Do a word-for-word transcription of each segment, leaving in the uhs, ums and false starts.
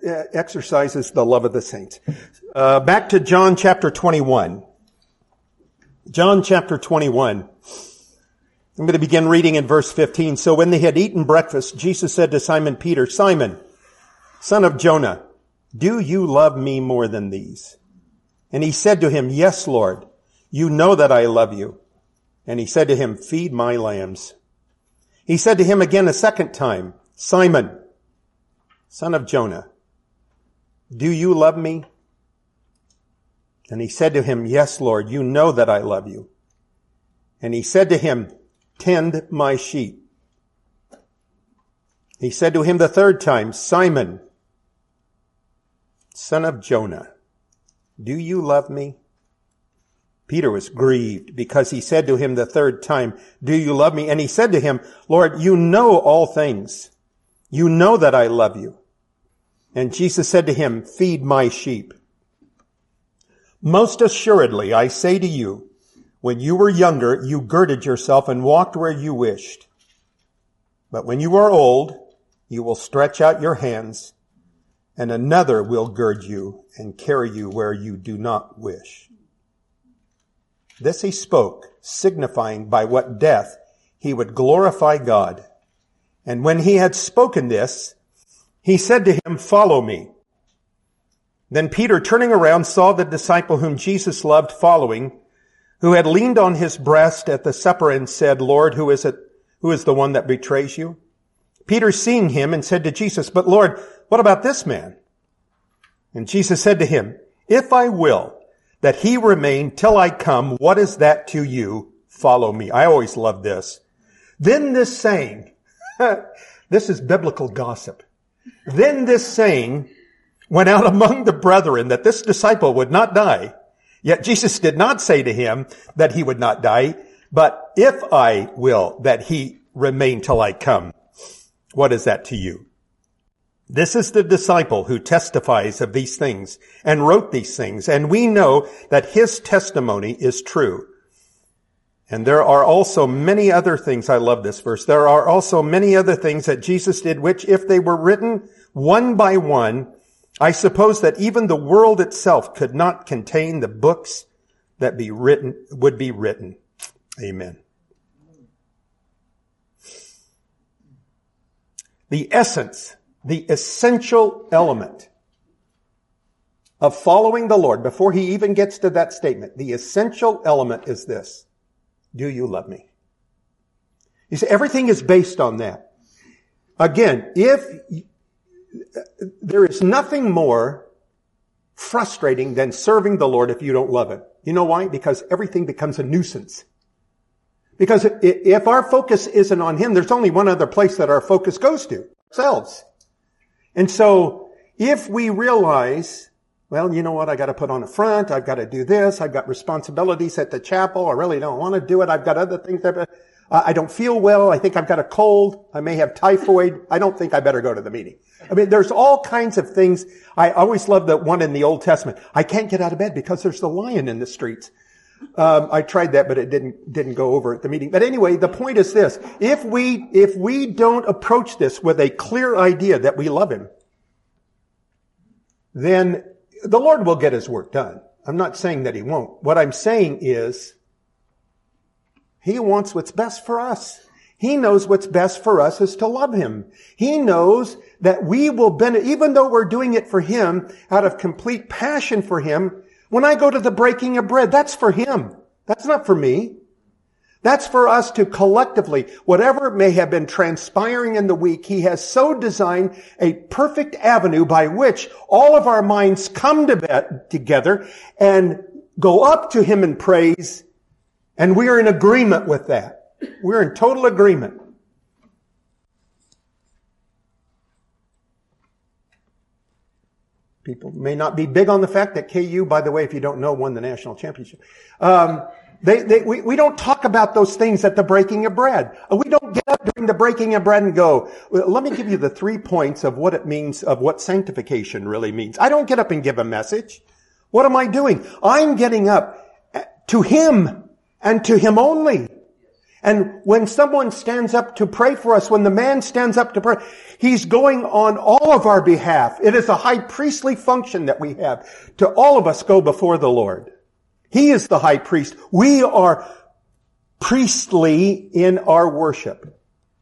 uh, exercises the love of the saints. Uh, back to John chapter twenty-one. John chapter twenty-one. I'm going to begin reading in verse fifteen. So when they had eaten breakfast, Jesus said to Simon Peter, Simon, son of Jonah, do you love me more than these? And he said to him, yes, Lord, you know that I love you. And he said to him, feed my lambs. He said to him again a second time, Simon, son of Jonah, do you love me? And he said to him, yes, Lord, you know that I love you. And he said to him, tend my sheep. He said to him the third time, Simon, son of Jonah, do you love me? Peter was grieved because he said to him the third time, do you love me? And he said to him, Lord, you know all things. You know that I love you. And Jesus said to him, feed my sheep. Most assuredly, I say to you, when you were younger, you girded yourself and walked where you wished. But when you are old, you will stretch out your hands, and another will gird you and carry you where you do not wish. This he spoke, signifying by what death he would glorify God. And when he had spoken this, he said to him, follow me. Then Peter, turning around, saw the disciple whom Jesus loved following, who had leaned on his breast at the supper and said, Lord, who is it? Who is the one that betrays you? Peter, seeing him, and said to Jesus, but Lord, what about this man? And Jesus said to him, if I will that he remain till I come, what is that to you? Follow me. I always love this. Then this saying, this is biblical gossip. Then this saying went out among the brethren that this disciple would not die. Yet Jesus did not say to him that he would not die, but if I will that he remain till I come, what is that to you? This is the disciple who testifies of these things and wrote these things, and we know that his testimony is true. And there are also many other things, I love this verse, there are also many other things that Jesus did, which if they were written one by one, I suppose that even the world itself could not contain the books that be written, would be written. Amen. The essence, the essential element of following the Lord, before he even gets to that statement, the essential element is this. Do you love me? You see, everything is based on that. Again, if there is nothing more frustrating than serving the Lord if you don't love him. You know why? Because everything becomes a nuisance. Because if our focus isn't on him, there's only one other place that our focus goes to, ourselves. And so if we realize, well, you know what, I got to put on a front, I've got to do this, I've got responsibilities at the chapel, I really don't want to do it, I've got other things that I don't feel well, I think I've got a cold, I may have typhoid, I don't think I better go to the meeting. I mean, there's all kinds of things. I always love the one in the Old Testament. I can't get out of bed because there's the lion in the streets. Um, I tried that, but it didn't, didn't go over at the meeting. But anyway, the point is this. If we, if we don't approach this with a clear idea that we love him, then the Lord will get his work done. I'm not saying that he won't. What I'm saying is, he wants what's best for us. He knows what's best for us is to love him. He knows that we will benefit, even though we're doing it for him out of complete passion for him. When I go to the breaking of bread, that's for him. That's not for me. That's for us to collectively, whatever may have been transpiring in the week, he has so designed a perfect avenue by which all of our minds come to bed together and go up to him in praise. And we are in agreement with that. We're in total agreement. People may not be big on the fact that K U, by the way, if you don't know, won the national championship. Um, they, they, we, we don't talk about those things at the breaking of bread. We don't get up during the breaking of bread and go, well, let me give you the three points of what it means, of what sanctification really means. I don't get up and give a message. What am I doing? I'm getting up to him and to him only. And when someone stands up to pray for us, when the man stands up to pray, he's going on all of our behalf. It is a high priestly function that we have to all of us go before the Lord. He is the high priest. We are priestly in our worship.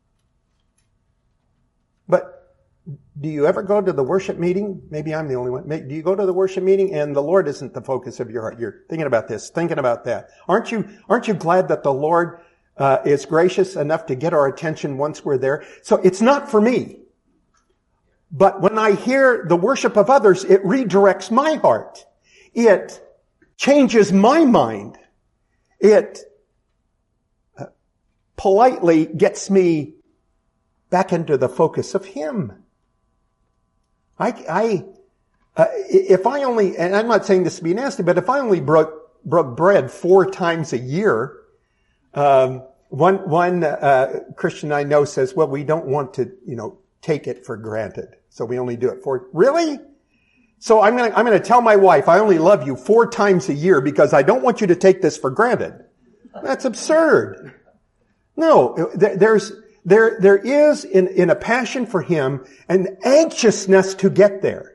But do you ever go to the worship meeting? Maybe I'm the only one. Do you go to the worship meeting and the Lord isn't the focus of your heart? You're thinking about this, thinking about that. Aren't you, aren't you glad that the Lord uh, is gracious enough to get our attention once we're there? So it's not for me. But when I hear the worship of others, it redirects my heart. It changes my mind. It uh, politely gets me back into the focus of Him. I, I, uh, if I only, and I'm not saying this to be nasty, but if I only broke, broke bread four times a year, um, one, one, uh, Christian I know says, well, we don't want to, you know, take it for granted. So we only do it four, really? So I'm going to, I'm going to tell my wife, I only love you four times a year because I don't want you to take this for granted. That's absurd. No, there's, There, there is in, in a passion for Him an anxiousness to get there.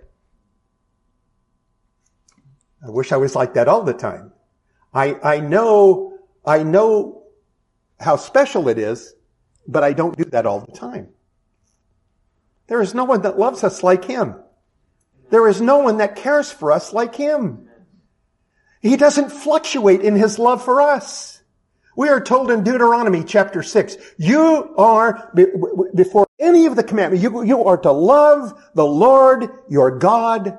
I wish I was like that all the time. I, I know, I know how special it is, but I don't do that all the time. There is no one that loves us like Him. There is no one that cares for us like Him. He doesn't fluctuate in His love for us. We are told in Deuteronomy chapter six, you are, before any of the commandments, you, you are to love the Lord your God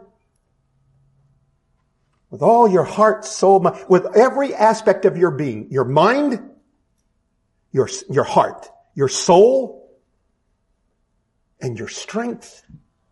with all your heart, soul, mind, with every aspect of your being, your mind, your, your heart, your soul, and your strength.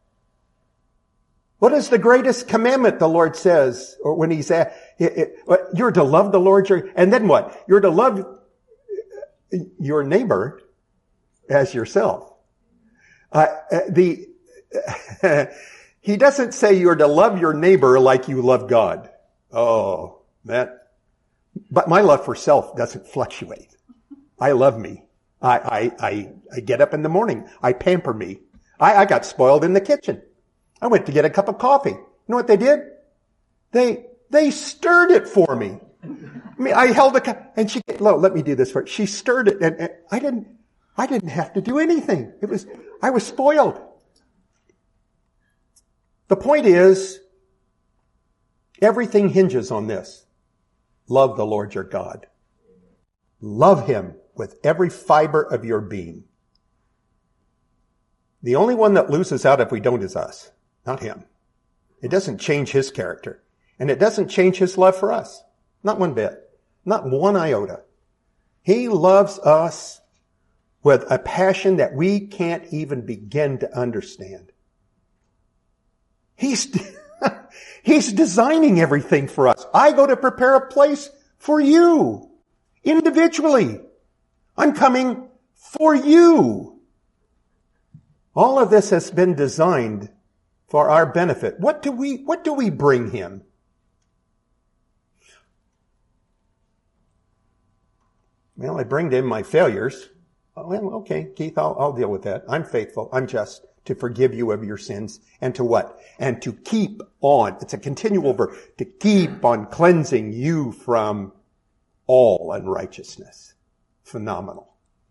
What is the greatest commandment, the Lord says, or when He's at, you're to love the Lord your, and then what? You're to love your neighbor as yourself. Uh, the, He doesn't say you're to love your neighbor like you love God. Oh, that, but my love for self doesn't fluctuate. I love me. I, I, I, I get up in the morning. I pamper me. I, I got spoiled in the kitchen. I went to get a cup of coffee. You know what they did? They, they stirred it for me. I mean, I held a cup and she, no, let me do this for her. She stirred it and, and I didn't, I didn't have to do anything. It was, I was spoiled. The point is, everything hinges on this. Love the Lord your God. Love Him with every fiber of your being. The only one that loses out if we don't is us. Not Him. It doesn't change His character. And it doesn't change His love for us. Not one bit. Not one iota. He loves us with a passion that we can't even begin to understand. He's, He's designing everything for us. I go to prepare a place for you. Individually. I'm coming for you. All of this has been designed for our benefit. What do we, what do we bring Him? Well, I bring to Him my failures. Well, okay, Keith, I'll, I'll deal with that. I'm faithful. I'm just to forgive you of your sins and to what? And to keep on. It's a continual verb. To keep on cleansing you from all unrighteousness. Phenomenal.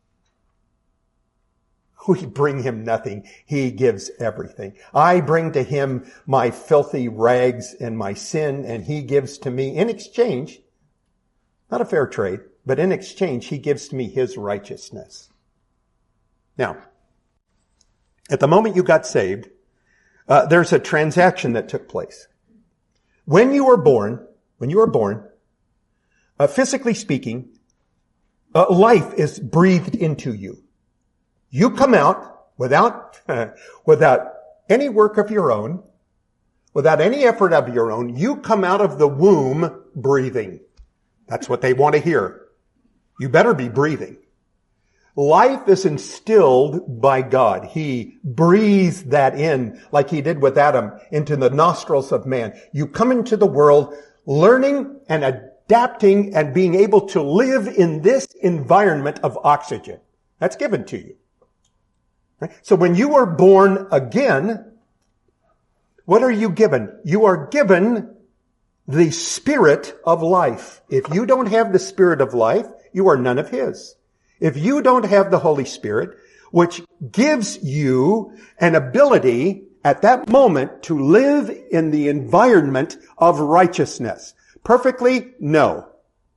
We bring Him nothing. He gives everything. I bring to Him my filthy rags and my sin, and He gives to me in exchange, not a fair trade, but in exchange, He gives to me His righteousness. Now, at the moment you got saved, uh, there's a transaction that took place. When you were born, when you were born, uh, physically speaking, uh, life is breathed into you. You come out without, without any work of your own, without any effort of your own. You come out of the womb breathing. That's what they want to hear. You better be breathing. Life is instilled by God. He breathes that in, like He did with Adam, into the nostrils of man. You come into the world learning and adapting and being able to live in this environment of oxygen. That's given to you. Right? So when you are born again, what are you given? You are given the Spirit of life. If you don't have the Spirit of life, you are none of His. If you don't have the Holy Spirit, which gives you an ability at that moment to live in the environment of righteousness. Perfectly? No.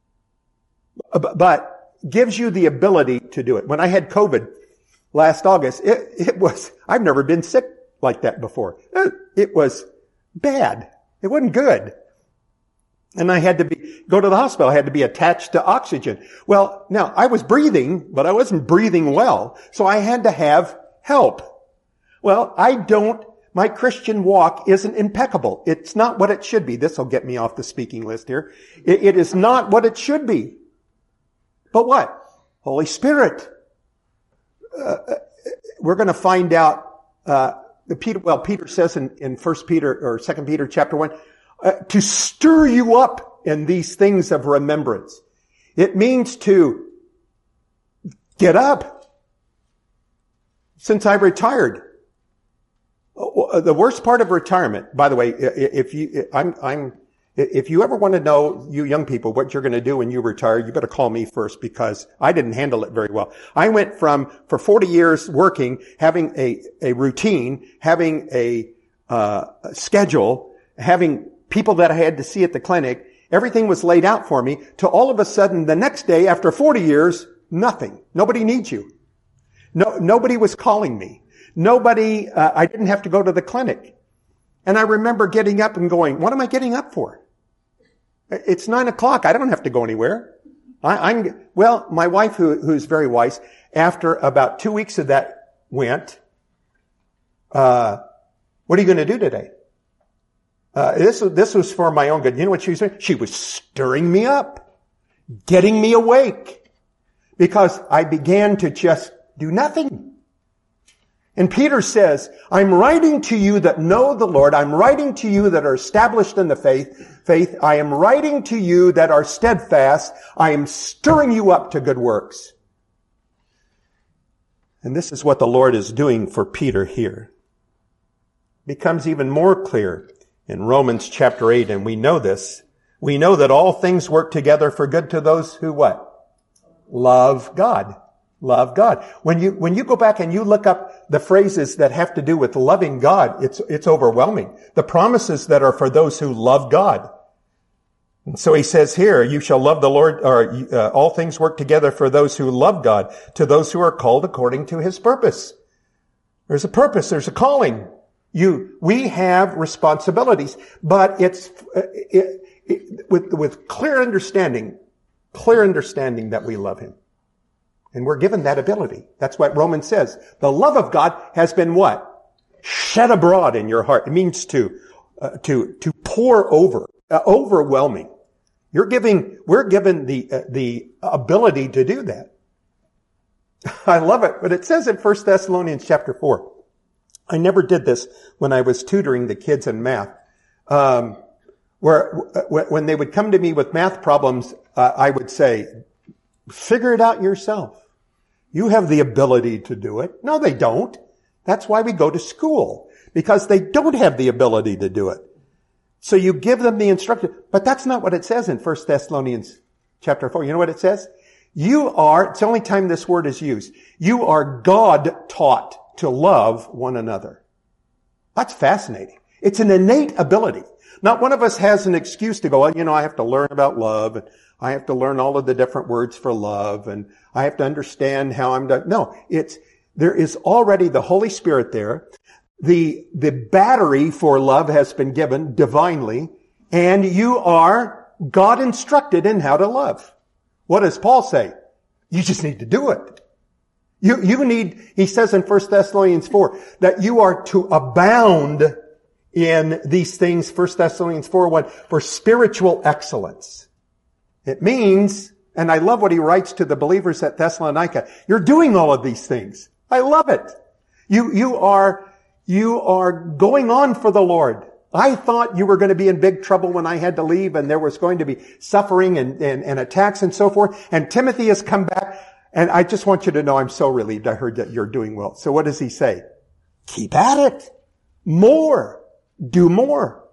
But gives you the ability to do it. When I had COVID last August, it, it was, I've never been sick like that before. It, it was bad. It wasn't good. And I had to be, go to the hospital. I had to be attached to oxygen. Well, now I was breathing, but I wasn't breathing well. So I had to have help. Well, I don't, my Christian walk isn't impeccable. It's not what it should be. This will get me off the speaking list here. It, it is not what it should be. But what? Holy Spirit. Uh, we're going to find out, uh, the Peter, well, Peter says in, in First Peter or Second Peter chapter one, Uh, to stir you up in these things of remembrance. It means to get up. Since I retired, the worst part of retirement, by the way, if you, I'm, I'm, if you ever want to know, you young people, what you're going to do when you retire, you better call me first because I didn't handle it very well. I went from, for forty years working, having a, a routine, having a, uh, a schedule, having people that I had to see at the clinic, everything was laid out for me, to all of a sudden the next day after forty years, nothing. Nobody needs you. No, nobody was calling me. Nobody, uh, I didn't have to go to the clinic. And I remember getting up and going, what am I getting up for? It's nine o'clock. I don't have to go anywhere. I, I'm, well, my wife, who, who's very wise, after about two weeks of that went, uh, what are you going to do today? Uh, this, this was for my own good. You know what she was doing? She was stirring me up, getting me awake, because I began to just do nothing. And Peter says, I'm writing to you that know the Lord. I'm writing to you that are established in the faith. Faith. I am writing to you that are steadfast. I am stirring you up to good works. And this is what the Lord is doing for Peter here. It becomes even more clear in Romans chapter eight, and we know this. We know that all things work together for good to those who what? Love God. Love God. When you, when you go back and you look up the phrases that have to do with loving God, it's, it's overwhelming. The promises that are for those who love God. And so he says here, you shall love the Lord, or uh, all things work together for those who love God, to those who are called according to His purpose. There's a purpose. There's a calling. You, we have responsibilities, but it's, it, it, with, with clear understanding, clear understanding that we love Him. And we're given that ability. That's what Romans says. The love of God has been what? Shed abroad in your heart. It means to, uh, to, to pour over, uh, overwhelming. You're giving, we're given the, uh, the ability to do that. I love it. But it says in First Thessalonians chapter four, I never did this when I was tutoring the kids in math. Um, where when they would come to me with math problems, uh, I would say, figure it out yourself. You have the ability to do it. No, they don't. That's why we go to school, because they don't have the ability to do it. So you give them the instruction. But that's not what it says in First Thessalonians chapter four. You know what it says? You are, it's the only time this word is used, you are God taught to love one another. That's fascinating. It's an innate ability. Not one of us has an excuse to go, well, you know, I have to learn about love, and I have to learn all of the different words for love, and I have to understand how I'm done. No, it's, there is already the Holy Spirit there. The, the battery for love has been given divinely, and you are God instructed in how to love. What does Paul say? You just need to do it. You, you need, he says in First Thessalonians four, that you are to abound in these things, First Thessalonians four one, for spiritual excellence. It means, and I love what he writes to the believers at Thessalonica, you're doing all of these things. I love it. You, you are, you are going on for the Lord. I thought you were going to be in big trouble when I had to leave, and there was going to be suffering and, and, and attacks and so forth. And Timothy has come back, and I just want you to know I'm so relieved. I heard that you're doing well. So what does he say? Keep at it. More. Do more.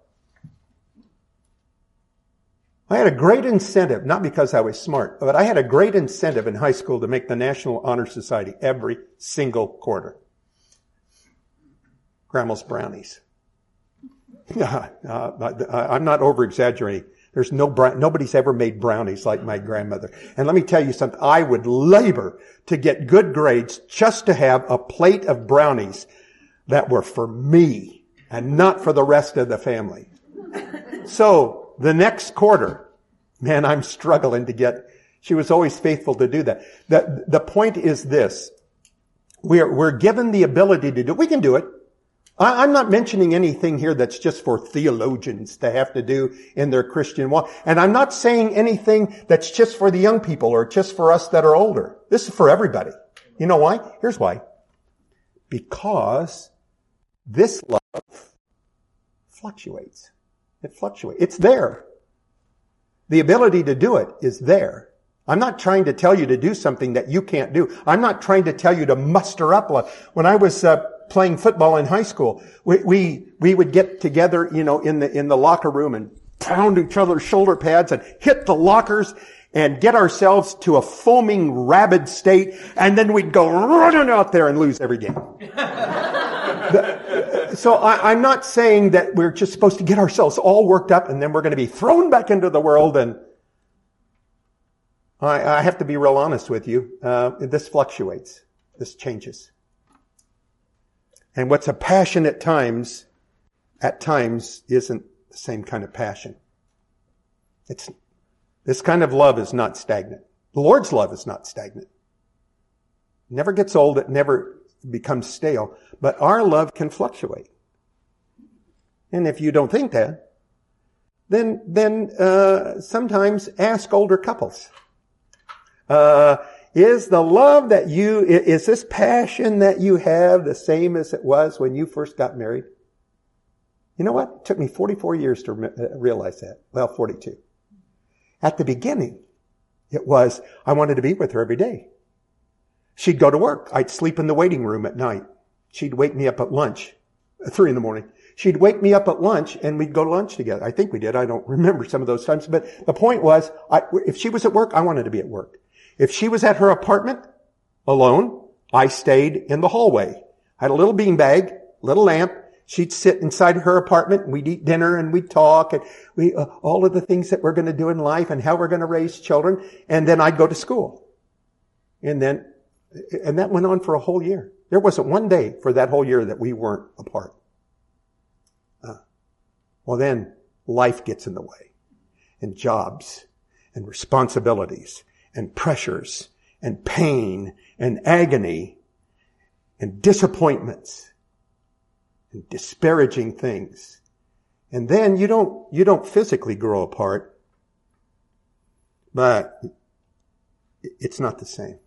I had a great incentive, not because I was smart, but I had a great incentive in high school to make the National Honor Society every single quarter. Grandma's brownies. uh, I'm not over-exaggerating. There's no nobody's ever made brownies like my grandmother. And let me tell you something. I would labor to get good grades just to have a plate of brownies that were for me and not for the rest of the family. So the next quarter, man, I'm struggling to get. She was always faithful to do that. The, the point is this. We're, we're given the ability to do it. We can do it. I'm not mentioning anything here that's just for theologians to have to do in their Christian walk. And I'm not saying anything that's just for the young people or just for us that are older. This is for everybody. You know why? Here's why. Because this love fluctuates. It fluctuates. It's there. The ability to do it is there. I'm not trying to tell you to do something that you can't do. I'm not trying to tell you to muster up love. When I was uh, playing football in high school, we, we we would get together, you know, in the in the locker room and pound each other's shoulder pads and hit the lockers and get ourselves to a foaming, rabid state, and then we'd go running out there and lose every game. the, so I, I'm not saying that we're just supposed to get ourselves all worked up and then we're going to be thrown back into the world. And I, I have to be real honest with you. Uh, this fluctuates. This changes. And what's a passion at times, at times isn't the same kind of passion. It's, this kind of love is not stagnant. The Lord's love is not stagnant. It never gets old. It never becomes stale. But our love can fluctuate. And if you don't think that, then, then, uh, sometimes ask older couples. Uh, is the love that you, is this passion that you have the same as it was when you first got married? You know what? It took me forty-four years to re- realize that. Well, forty-two. At the beginning, it was, I wanted to be with her every day. She'd go to work. I'd sleep in the waiting room at night. She'd wake me up at lunch, at three in the morning. She'd wake me up at lunch and we'd go to lunch together. I think we did. I don't remember some of those times. But the point was, I, if she was at work, I wanted to be at work. If she was at her apartment alone, I stayed in the hallway. I had a little beanbag, little lamp. She'd sit inside her apartment and we'd eat dinner and we'd talk and we, uh, all of the things that we're going to do in life and how we're going to raise children. And then I'd go to school. And then, and that went on for a whole year. There wasn't one day for that whole year that we weren't apart. Uh, well, then life gets in the way and jobs and responsibilities and pressures and pain and agony and disappointments and disparaging things. And then you don't, you don't physically grow apart, but it's not the same.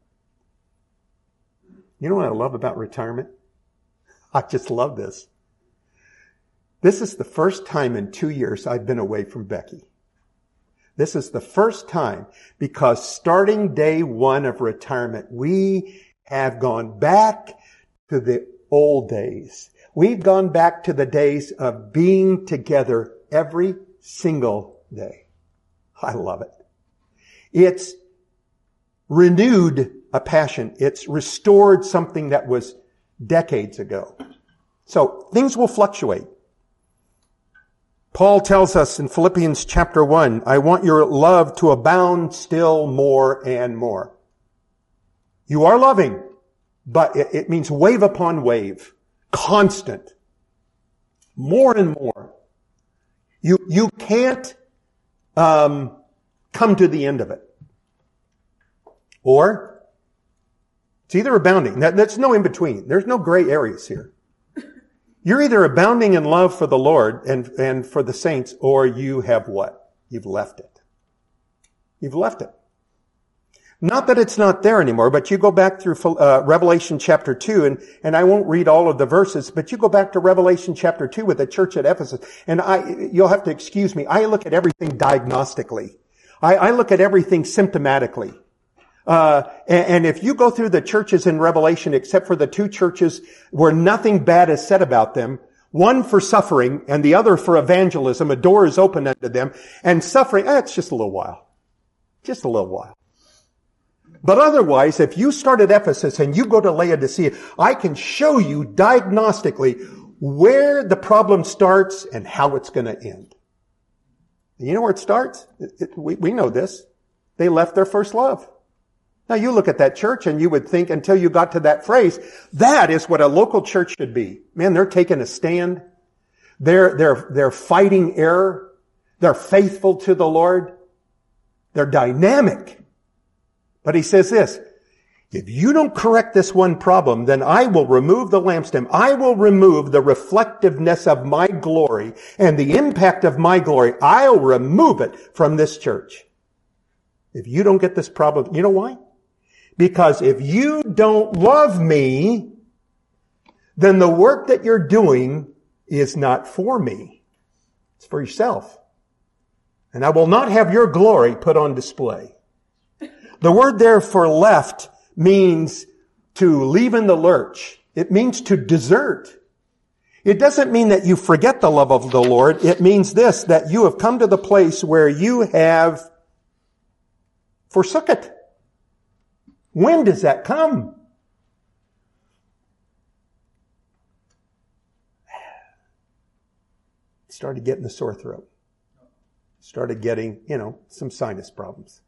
You know what I love about retirement? I just love this. This is the first time in two years I've been away from Becky. This is the first time because starting day one of retirement, we have gone back to the old days. We've gone back to the days of being together every single day. I love it. It's renewed a passion. It's restored something that was decades ago. So things will fluctuate. Paul tells us in Philippians chapter one, I want your love to abound still more and more. You are loving, but it, it means wave upon wave, constant, more and more. You, you can't, um, come to the end of it. Or, it's either abounding. That, that's no in between. There's no gray areas here. You're either abounding in love for the Lord and, and for the saints, or you have what? You've left it. You've left it. Not that it's not there anymore, but you go back through uh, Revelation chapter two, and, and I won't read all of the verses, but you go back to Revelation chapter two with the church at Ephesus, and I, you'll have to excuse me, I look at everything diagnostically. I, I look at everything symptomatically. Uh, and, and if you go through the churches in Revelation, except for the two churches where nothing bad is said about them, one for suffering and the other for evangelism, a door is open unto them, and suffering, eh, it's just a little while. Just a little while. But otherwise, if you start at Ephesus and you go to Laodicea, I can show you diagnostically where the problem starts and how it's going to end. And you know where it starts? It, it, we, we know this. They left their first love. Now you look at that church and you would think until you got to that phrase, that is what a local church should be. Man, they're taking a stand. They're, they're, they're fighting error. They're faithful to the Lord. They're dynamic. But he says this, if you don't correct this one problem, then I will remove the lampstand. I will remove the reflectiveness of my glory and the impact of my glory. I'll remove it from this church. If you don't get this problem, you know why? Because if you don't love me, then the work that you're doing is not for me. It's for yourself. And I will not have your glory put on display. The word there for left means to leave in the lurch. It means to desert. It doesn't mean that you forget the love of the Lord. It means this, that you have come to the place where you have forsook it. When does that come? Started getting a sore throat. Started getting, you know, some sinus problems.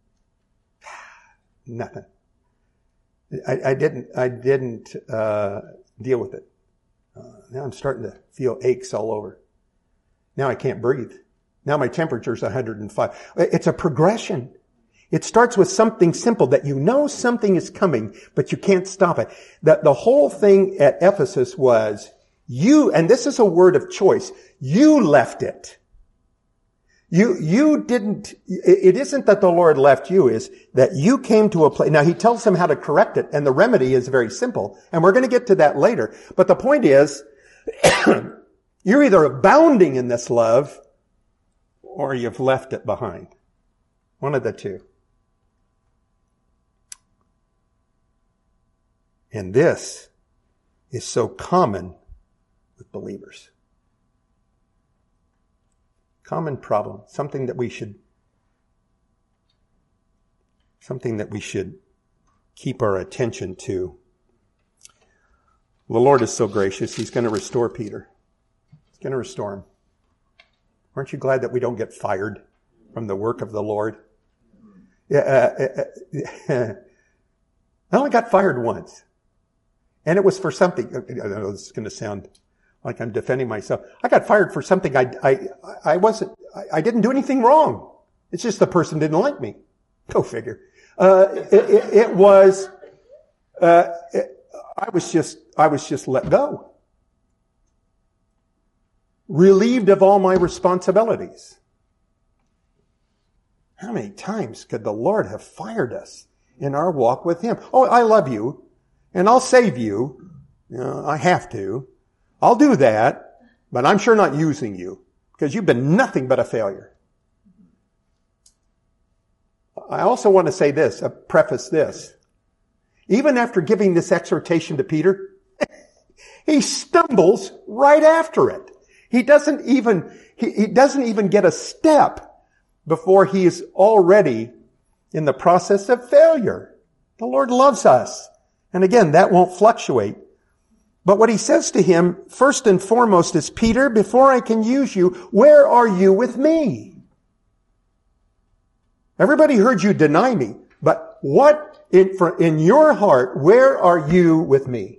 Nothing. I, I didn't, I didn't, uh, deal with it. Uh, now I'm starting to feel aches all over. Now I can't breathe. Now my temperature's one hundred five. It's a progression. It starts with something simple that you know something is coming, but you can't stop it. The, the whole thing at Ephesus was you, and this is a word of choice, you left it. You, you didn't, it isn't that the Lord left you, is that you came to a place. Now he tells them how to correct it, and the remedy is very simple, and we're going to get to that later. But the point is, you're either abounding in this love, or you've left it behind. One of the two. And this is so common with believers. Common problem, something that we should, something that we should keep our attention to. The Lord is so gracious, He's going to restore Peter. He's going to restore him. Aren't you glad that we don't get fired from the work of the Lord? Yeah, uh, uh, I only got fired once. And it was for something, I know this is going to sound like I'm defending myself. I got fired for something I, I, I wasn't, I, I didn't do anything wrong. It's just the person didn't like me. Go figure. Uh, it, it, it was, uh, it, I was just, I was just let go. Relieved of all my responsibilities. How many times could the Lord have fired us in our walk with Him? Oh, I love you, and I'll save you. You know, I have to. I'll do that, but I'm sure not using you, because you've been nothing but a failure. I also want to say this, uh, preface this. Even after giving this exhortation to Peter, he stumbles right after it. He doesn't even, he, he doesn't even get a step before he is already in the process of failure. The Lord loves us. And again, that won't fluctuate. But what he says to him, first and foremost, is, Peter, before I can use you, where are you with me? Everybody heard you deny me, but what in, for, in your heart, where are you with me?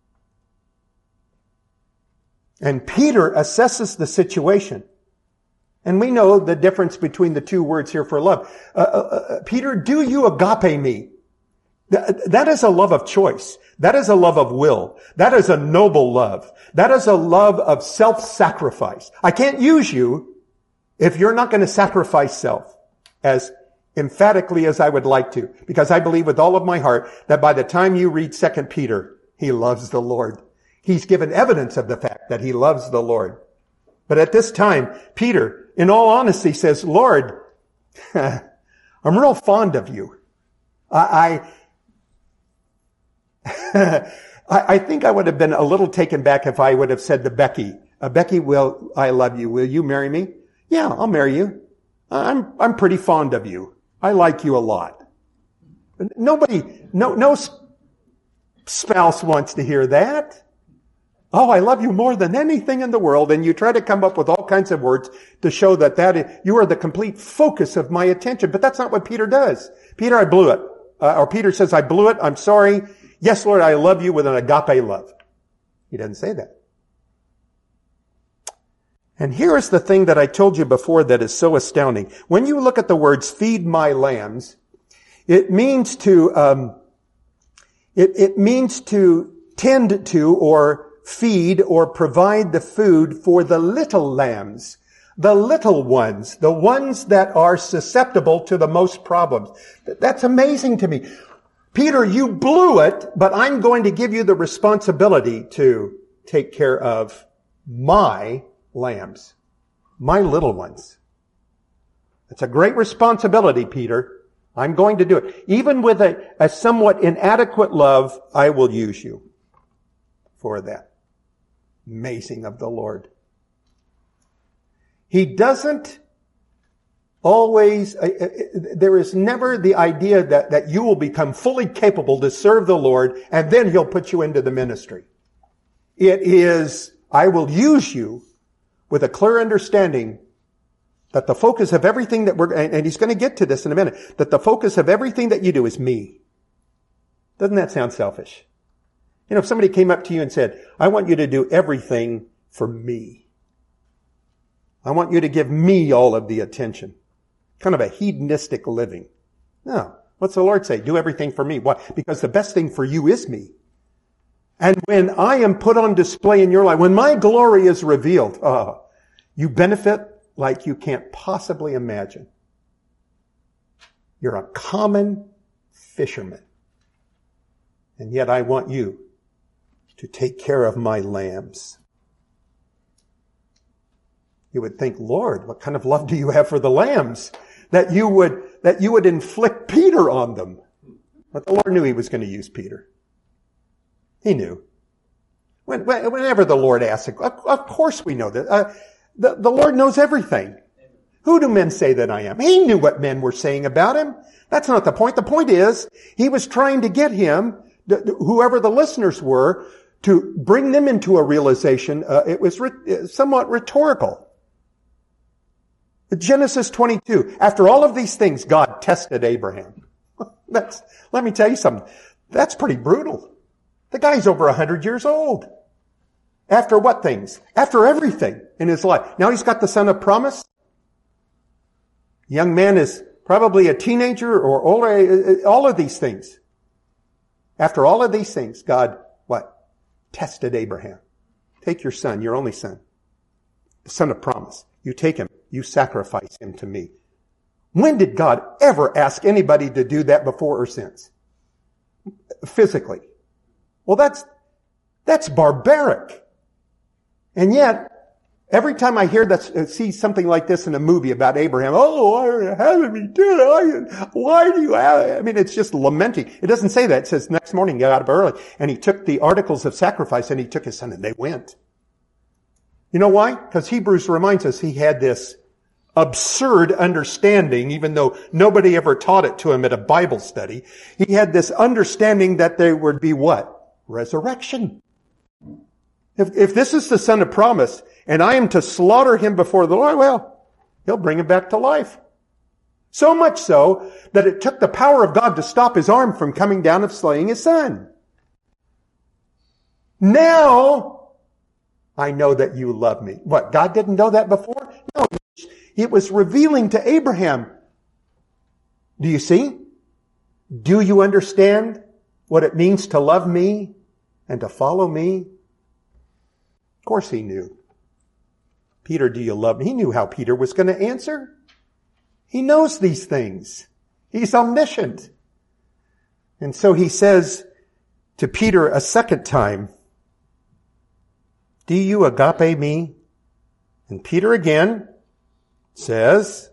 And Peter assesses the situation. And we know the difference between the two words here for love. Uh, uh, Peter, do you agape me? That is a love of choice. That is a love of will. That is a noble love. That is a love of self-sacrifice. I can't use you if you're not going to sacrifice self as, emphatically as I would like to, because I believe with all of my heart that by the time you read Second Peter, he loves the Lord. He's given evidence of the fact that he loves the Lord. But at this time, Peter, in all honesty, says, Lord, I'm real fond of you. I, I, I think I would have been a little taken back if I would have said to Becky, uh, Becky, will I love you? Will you marry me? Yeah, I'll marry you. I'm, I'm pretty fond of you. I like you a lot. Nobody, no, no spouse wants to hear that. Oh, I love you more than anything in the world. And you try to come up with all kinds of words to show that that is, you are the complete focus of my attention. But that's not what Peter does. Peter, I blew it. Uh, or Peter says, I blew it. I'm sorry. Yes, Lord, I love you with an agape love. He doesn't say that. And here is the thing that I told you before that is so astounding. When you look at the words, feed my lambs, it means to, um, it, it means to tend to or feed or provide the food for the little lambs, the little ones, the ones that are susceptible to the most problems. That's amazing to me. Peter, you blew it, but I'm going to give you the responsibility to take care of my lambs, my little ones. It's a great responsibility, Peter. I'm going to do it. Even with a, a somewhat inadequate love, I will use you for that. Amazing of the Lord. He doesn't always, uh, uh, there is never the idea that, that you will become fully capable to serve the Lord and then he'll put you into the ministry. It is, I will use you with a clear understanding that the focus of everything that we're, and he's going to get to this in a minute, that the focus of everything that you do is me. Doesn't that sound selfish? You know, if somebody came up to you and said, I want you to do everything for me. I want you to give me all of the attention. Kind of a hedonistic living. No. What's the Lord say? Do everything for me. Why? Because the best thing for you is me. And when I am put on display in your life, when my glory is revealed, oh, you benefit like you can't possibly imagine. You're a common fisherman. And yet I want you to take care of my lambs. You would think, Lord, what kind of love do you have for the lambs? That you would, that you would inflict Peter on them. But the Lord knew he was going to use Peter. He knew. When, whenever the Lord asks, of course we know that. Uh, the, the Lord knows everything. Who do men say that I am? He knew what men were saying about him. That's not the point. The point is, he was trying to get him, whoever the listeners were, to bring them into a realization. Uh, it was re- somewhat rhetorical. Genesis twenty-two. After all of these things, God tested Abraham. That's, let me tell you something. That's pretty brutal. The guy's over a hundred years old. After what things? After everything in his life. Now he's got the son of promise. Young man is probably a teenager or older. All of these things. After all of these things, God, what? Tested Abraham. Take your son, your only son. The son of promise. You take him. You sacrifice him to me. When did God ever ask anybody to do that before or since? Physically. Well, that's, that's barbaric. And yet, every time I hear that, see something like this in a movie about Abraham, oh, why are you having me do it? Why do you have it? I mean, it's just lamenting. It doesn't say that. It says next morning he got up early and he took the articles of sacrifice and he took his son and they went. You know why? Because Hebrews reminds us he had this absurd understanding, even though nobody ever taught it to him at a Bible study. He had this understanding that there would be what? Resurrection. If, if this is the son of promise, and I am to slaughter him before the Lord, well, he'll bring him back to life. So much so that it took the power of God to stop his arm from coming down and slaying his son. Now, I know that you love me. What, God didn't know that before? No, it was revealing to Abraham. Do you see? Do you understand what it means to love me and to follow me? Of course he knew. Peter, do you love me? He knew how Peter was going to answer. He knows these things. He's omniscient. And so he says to Peter a second time, do you agape me? And Peter again says,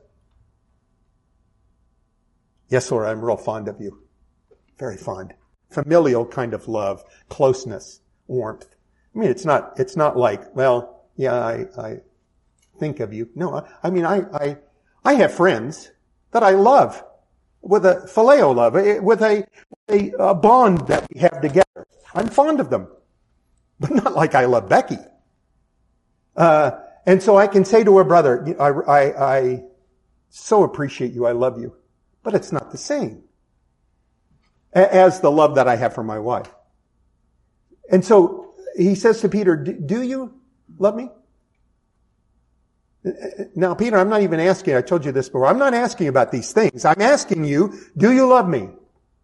yes, Lord, I'm real fond of you. Very fond. Familial kind of love, closeness, warmth. I mean, it's not, it's not like, well, yeah, I, I think of you. No, I, I mean, I, I, I have friends that I love with a phileo love, with a, a, a bond that we have together. I'm fond of them, but not like I love Becky. Uh, and so I can say to a brother, I, I, I so appreciate you. I love you, but it's not the same as the love that I have for my wife. And so he says to Peter, do you love me? Now, Peter, I'm not even asking, I told you this before, I'm not asking about these things. I'm asking you, do you love me?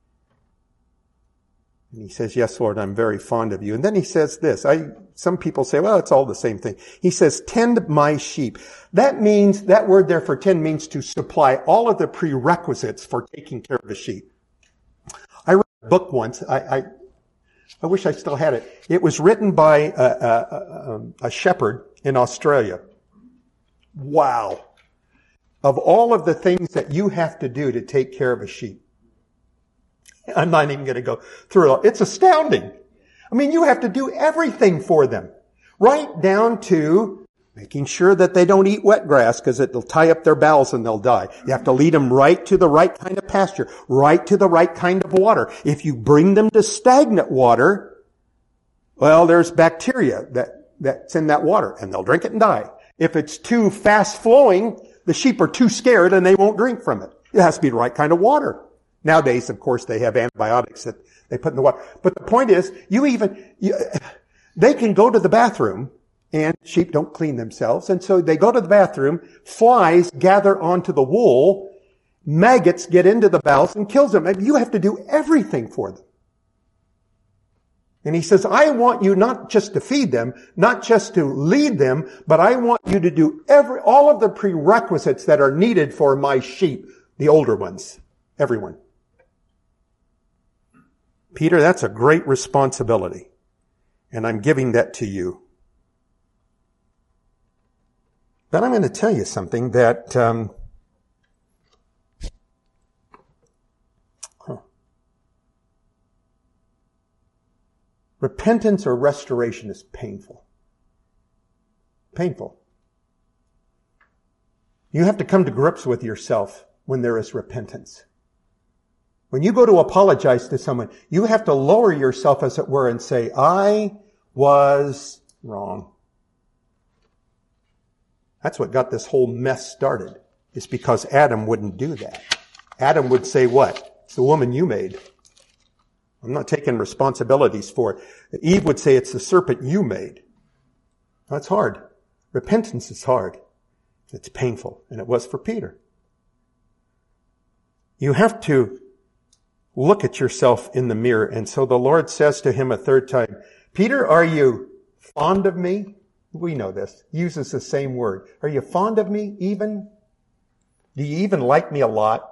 And he says, yes, Lord, I'm very fond of you. And then he says this, I, some people say, well, it's all the same thing. He says, tend my sheep. That means, that word there for tend means to supply all of the prerequisites for taking care of a sheep. I read a book once, I, I, I wish I still had it. It was written by a, a, a, a shepherd in Australia. Wow. Of all of the things that you have to do to take care of a sheep. I'm not even going to go through it all. It's astounding. I mean, you have to do everything for them. Right down to making sure that they don't eat wet grass because it'll tie up their bowels and they'll die. You have to lead them right to the right kind of pasture, right to the right kind of water. If you bring them to stagnant water, well, there's bacteria that, that's in that water and they'll drink it and die. If it's too fast flowing, the sheep are too scared and they won't drink from it. It has to be the right kind of water. Nowadays, of course, they have antibiotics that they put in the water. But the point is, you even, you, they can go to the bathroom and sheep don't clean themselves. And so they go to the bathroom, flies gather onto the wool, maggots get into the bowels and kills them. And you have to do everything for them. And he says, I want you not just to feed them, not just to lead them, but I want you to do every, all of the prerequisites that are needed for my sheep, the older ones, everyone. Peter, that's a great responsibility, and I'm giving that to you. But I'm going to tell you something that um, huh. repentance or restoration is painful. Painful. You have to come to grips with yourself when there is repentance. When you go to apologize to someone, you have to lower yourself, as it were, and say, I was wrong. That's what got this whole mess started. It's because Adam wouldn't do that. Adam would say what? It's the woman you made. I'm not taking responsibilities for it. Eve would say it's the serpent you made. That's hard. Repentance is hard. It's painful. And it was for Peter. You have to look at yourself in the mirror. And so the Lord says to him a third time, Peter, are you fond of me? We know this. He uses the same word. Are you fond of me even? Do you even like me a lot?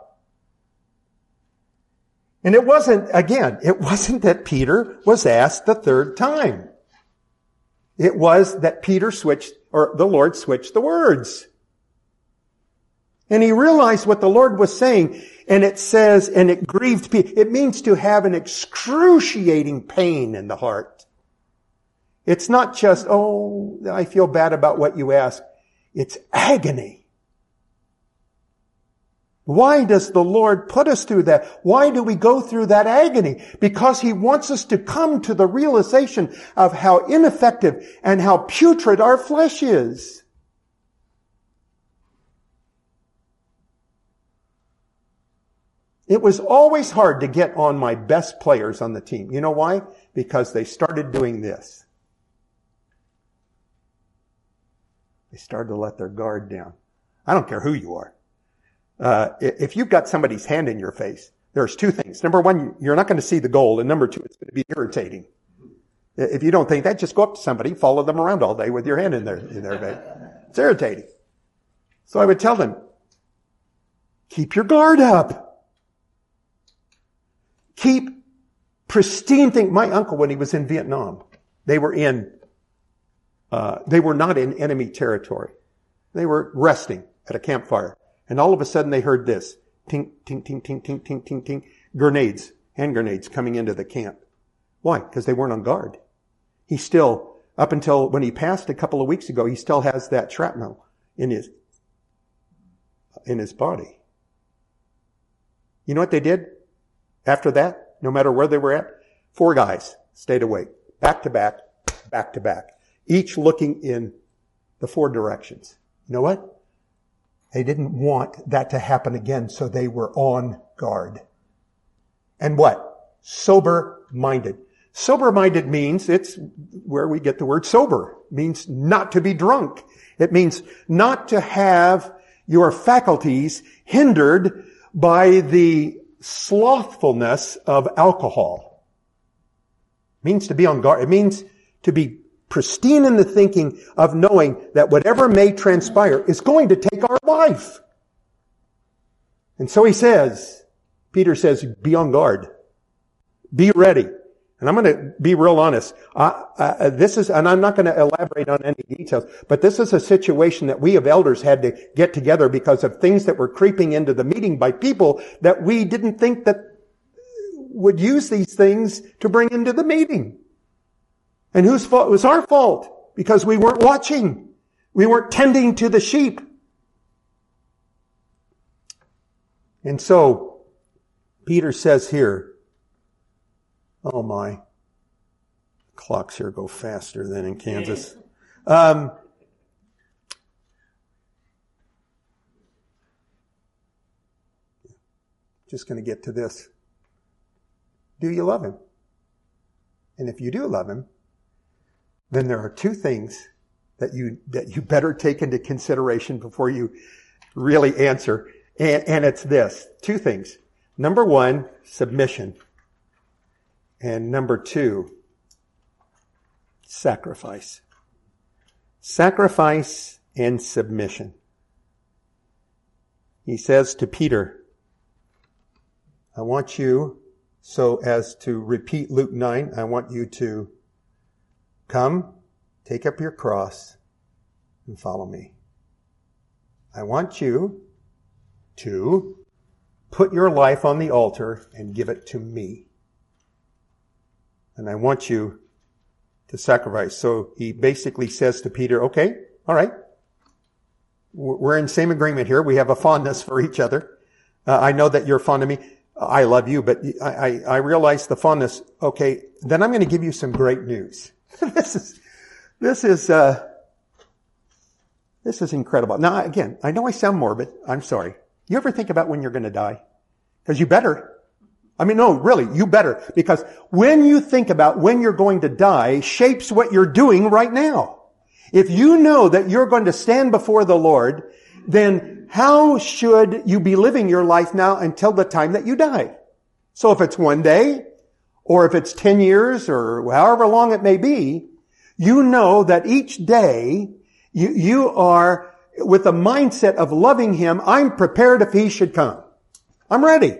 And it wasn't, again, it wasn't that Peter was asked the third time. It was that Peter switched, or the Lord switched the words. And he realized what the Lord was saying, and it says, and it grieved Peter. It means to have an excruciating pain in the heart. It's not just, oh, I feel bad about what you asked. It's agony. Why does the Lord put us through that? Why do we go through that agony? Because He wants us to come to the realization of how ineffective and how putrid our flesh is. It was always hard to get on my best players on the team. You know why? Because they started doing this. They started to let their guard down. I don't care who you are. Uh, if you've got somebody's hand in your face, there's two things. Number one, you're not going to see the goal. And number two, it's going to be irritating. If you don't think that, just go up to somebody, follow them around all day with your hand in their, in their face. It's irritating. So I would tell them, keep your guard up. keep pristine thing. My uncle, when he was in Vietnam, they were in, uh, they were not in enemy territory. They were resting at a campfire. And all of a sudden they heard this. Tink, tink, tink, tink, tink, tink, tink, tink. Grenades, hand grenades coming into the camp. Why? Because they weren't on guard. He still, up until when he passed a couple of weeks ago, he still has that shrapnel in his, in his body. You know what they did after that? No matter where they were at? Four guys stayed awake. Back to back, back to back. Each looking in the four directions. You know what? They didn't want that to happen again, so they were on guard. And what? Sober-minded. Sober-minded means, it's where we get the word sober. It means not to be drunk. It means not to have your faculties hindered by the slothfulness of alcohol. It means to be on guard. It means to be pristine in the thinking of knowing that whatever may transpire is going to take our life. And so he says, Peter says, be on guard. Be ready. And I'm going to be real honest. Uh, uh, this is, and I'm not going to elaborate on any details, but this is a situation that we of elders had to get together because of things that were creeping into the meeting by people that we didn't think that would use these things to bring into the meeting. And whose fault? It was our fault because we weren't watching. We weren't tending to the sheep. And so Peter says here, oh my, clocks here go faster than in Kansas. Um, just going to get to this. Do you love him? And if you do love him, then there are two things that you that you better take into consideration before you really answer. And, and it's this. Two things. Number one, submission. And number two, sacrifice. Sacrifice and submission. He says to Peter, I want you, so as to repeat Luke nine, I want you to come, take up your cross, and follow me. I want you to put your life on the altar and give it to me. And I want you to sacrifice. So he basically says to Peter, okay, all right. We're in same agreement here. We have a fondness for each other. Uh, I know that you're fond of me. I love you, but I, I, I realize the fondness. Okay, then I'm going to give you some great news. this is, this is, uh, this is incredible. Now, again, I know I sound morbid. I'm sorry. You ever think about when you're going to die? Because you better. I mean, no, really, you better. Because when you think about when you're going to die shapes what you're doing right now. If you know that you're going to stand before the Lord, then how should you be living your life now until the time that you die? So if it's one day, or if it's ten years, or however long it may be, you know that each day you, you are with a mindset of loving him. I'm prepared if he should come. I'm ready.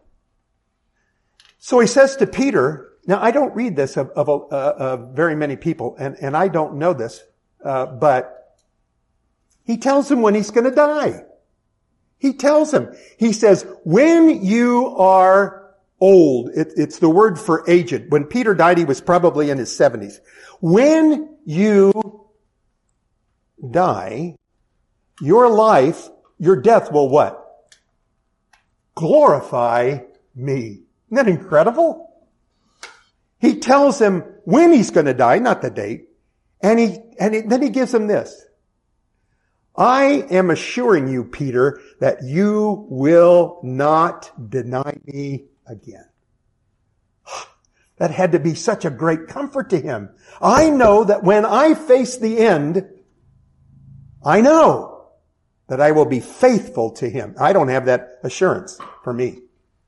So he says to Peter, now I don't read this of, of, uh, of very many people, and, and I don't know this, uh, but he tells him when he's going to die. He tells him, he says, when you are old, it, it's the word for aged. When Peter died, he was probably in his seventies. When you die, your life, your death will what? Glorify me. Isn't that incredible? He tells him when he's going to die, not the date. And he, and he, then he gives him this. I am assuring you, Peter, that you will not deny me again. That had to be such a great comfort to him. I know that when I face the end, I know that I will be faithful to him. I don't have that assurance for me.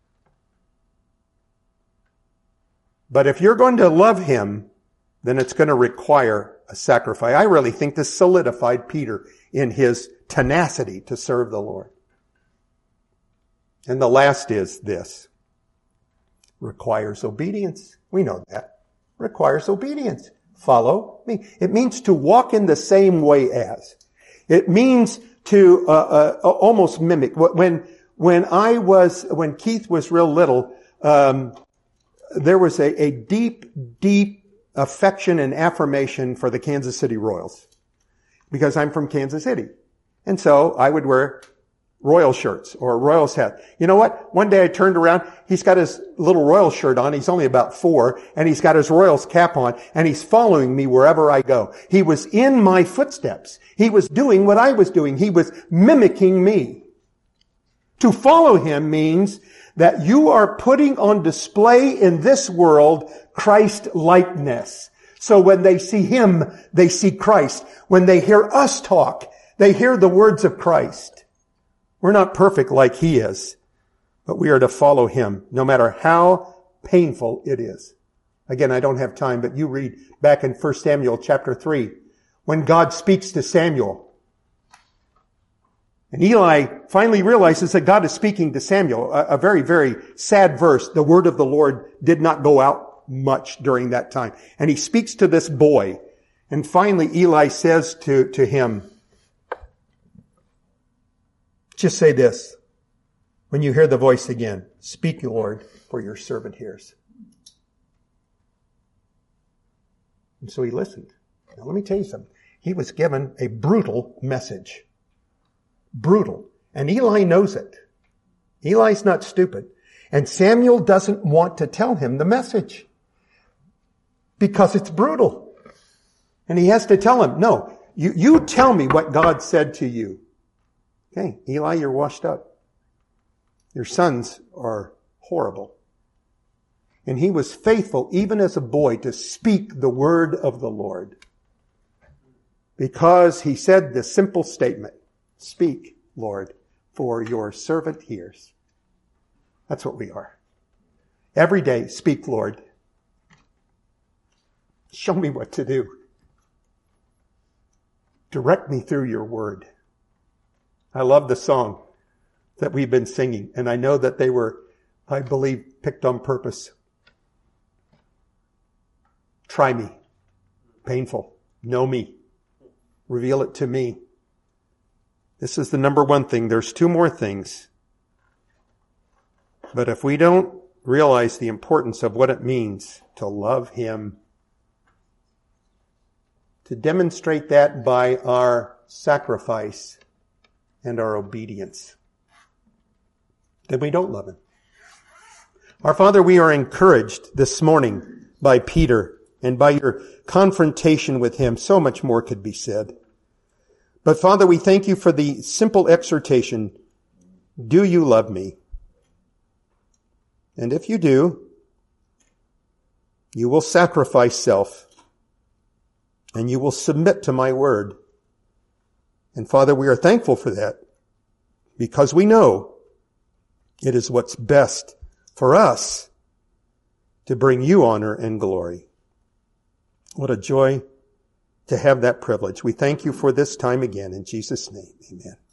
But if you're going to love him, then it's going to require a sacrifice. I really think this solidified Peter in his tenacity to serve the Lord. And the last is this. requires obedience. We know that. Requires obedience. Follow me. It means to walk in the same way as. It means to uh, uh, almost mimic. When when I was when Keith was real little, um, there was a, a deep, deep affection and affirmation for the Kansas City Royals because I'm from Kansas City, and so I would wear Royal shirts or a Royals hat. You know what? One day I turned around. He's got his little Royal shirt on. He's only about four, and he's got his Royals cap on, and he's following me wherever I go. He was in my footsteps. He was doing what I was doing. He was mimicking me. To follow him means that you are putting on display in this world Christ-likeness. So when they see him, they see Christ. When they hear us talk, they hear the words of Christ. We're not perfect like he is, but we are to follow him no matter how painful it is. Again, I don't have time, but you read back in First Samuel chapter three, when God speaks to Samuel. And Eli finally realizes that God is speaking to Samuel, a, a very, very sad verse. The word of the Lord did not go out much during that time. And he speaks to this boy. And finally Eli says to, to him, just say this, when you hear the voice again, speak, Lord, for your servant hears. And so he listened. Now let me tell you something. He was given a brutal message. Brutal. And Eli knows it. Eli's not stupid. And Samuel doesn't want to tell him the message because it's brutal. And he has to tell him, no, you, you tell me what God said to you. Okay, Eli, you're washed up. Your sons are horrible. And he was faithful, even as a boy, to speak the word of the Lord. Because he said the simple statement, speak, Lord, for your servant hears. That's what we are. Every day, speak, Lord. Show me what to do. Direct me through your word. I love the song that we've been singing, and I know that they were, I believe, picked on purpose. Try me. Painful. Know me. Reveal it to me. This is the number one thing. There's two more things. But if we don't realize the importance of what it means to love him, to demonstrate that by our sacrifice and our obedience, then we don't love him. Our Father, we are encouraged this morning by Peter and by your confrontation with him. So much more could be said. But Father, we thank you for the simple exhortation, do you love me? And if you do, you will sacrifice self and you will submit to my word. And Father, we are thankful for that because we know it is what's best for us to bring you honor and glory. What a joy to have that privilege. We thank you for this time again. In Jesus' name, amen.